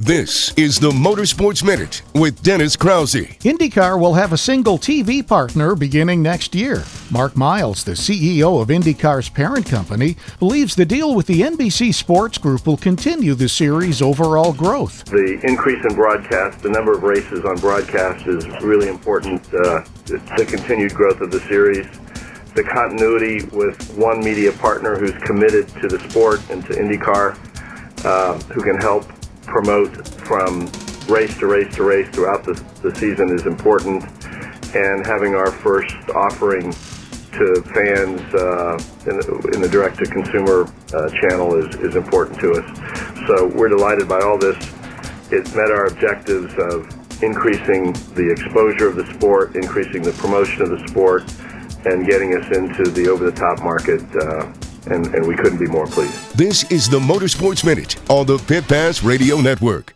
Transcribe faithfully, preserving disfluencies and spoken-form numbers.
This is the Motorsports Minute with Dennis Krause. IndyCar will have a single T V partner beginning next year. Mark Miles, the C E O of IndyCar's parent company, believes the deal with the N B C Sports Group will continue the series' overall growth. The increase in broadcast, the number of races on broadcast is really important uh, to the continued growth of the series. The continuity with one media partner who's committed to the sport and to IndyCar, uh, who can help promote from race to race to race throughout the, the season is important, and having our first offering to fans uh, in, the, in the direct-to-consumer uh, channel is, is important to us. So we're delighted by all this. It met our objectives of increasing the exposure of the sport, increasing the promotion of the sport, and getting us into the over-the-top market, uh, and, and we couldn't be more pleased. This is the Motorsports Minute on the Pit Pass Radio Network.